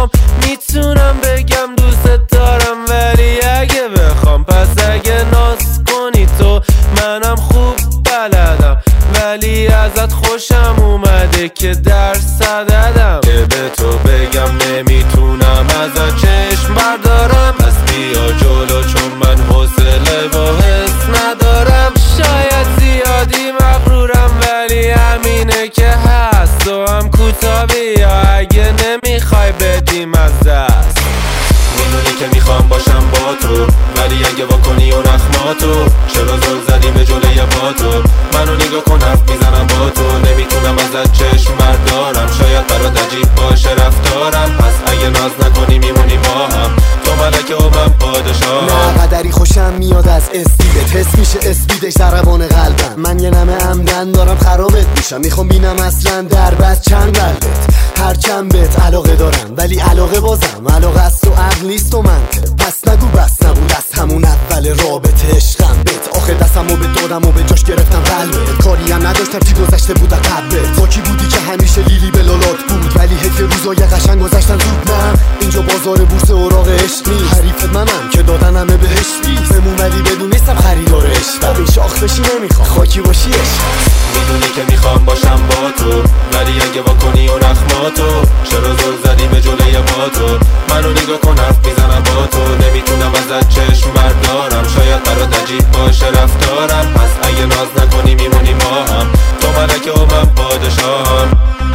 چشام میتونم بگم دوست دارم، ولی اگه بخوام پس اگه ناز کنی تو منم خوب بلدم، ولی ازت خوشم اومده که درس دادم. که به تو بگم نمیتونم ازت چشم بردارم، پس بیا جلو چون من حوصله و حس ندارم. شاید زیادی مغرورم ولی همینه که هست، تو هم کوتاهی یا اگه نمیخوای بدیم از دست. میدونی که میخوام باشم با تو، ولی اگه واکنی و نخماتو چرا زل زدی به جلوی با تو؟ منو نگاه کن حرف میزنم با تو، نمیتونم ازت چشم بردارم. شاید برات عجیب باشه رفتارم، پس اگه ناز نکنی میمونی با هم. تو ملکه و من پادشاه. نه قدری خوشم میاد از اسپیدت، حس میشه اسپیدش ضربان قلبم. من یه نمه عمدن دارم خرابت میشم، میخوام بینم اصلا در بس چند قلبت. هر چند بهت علاقه دارم ولی علاقه بازم علاقه است و عقل نیست و منطق. پس نگو بس نبود از همون اول رابطه عشقم بهت. آخه دستمو به دادم و به جاش گرفتم قلبت. کاری هم نداشتم چی گذشته بود از قبلت. با کی بودی که همیشه لیلی به لالات بود، ولی حیف روزای قشنگ گذشتن زود. نه اینجا بازار بورس اوراق عشق نیست، حریفت منم که دادن همه بهش بیست. بمون ولی بدون نیستم خریدار عشق، این شاخ بشی نمیخوام خاکی باشی عشق. میدونی که میخوام باشم با تو، ولی اگه واکنی و نخماتو چرا زل زدی به جلوی با تو؟ منو نگاه کن حرف میزنم با تو، نمیتونم ازت چشم بردارم. شاید برات عجیب باشه رفتارم، پس اگه ناز نکنی میمونی ما هم. تو ملکه و من پادشاهم.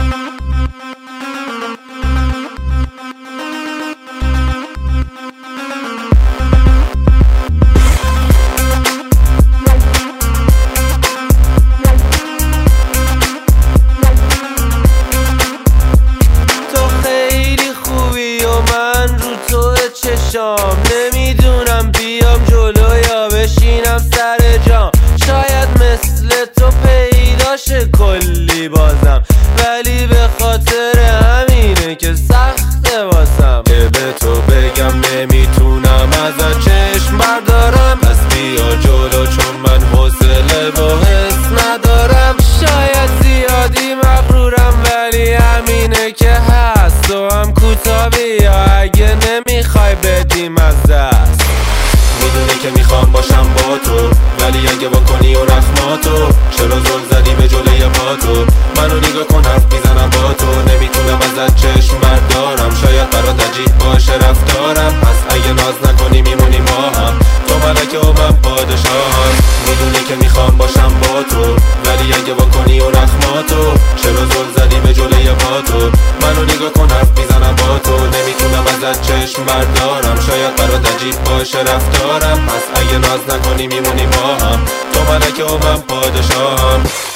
نمیدونم بیام جلو یا بشینم سر جام، شاید مثل تو پیداشه کلی بازم، ولی به خاطر همینه که سخته واسم. که به تو بگم نمیتونم ازت چشم بردارم، پس بیا جلو چون من حوصله و حس ندارم. شاید زیادی مغرورم ولی همینه که هست، تو هم کوتاهی یا اگه نمیخوای بدیم از دست. میدونی که میخوام باشم با تو، ولی اگه واکنی و نخماتو چرا زل زدی به جلوی با تو؟ منو نگاه کن حرف میزنم با تو، نمیتونم ازت چشم بردارم. شاید برات عجیب باشه رفتارم، پس اگه ناز نکنی میمونی ما هم. تو ملکه و من پادشاهم. میدونی که میخوام باشم با تو، ولی اگه واکنی و نخماتو چرا زل زدی به جلوی با تو؟ منو نگاه کن حرف میزنم با تو، نمیتونم ازت چشم بردارم. شاید برات عجیب باشه رفتارم، پس اگه ناز نکنی میمونی با هم. تو ملکه و من پادشاهم.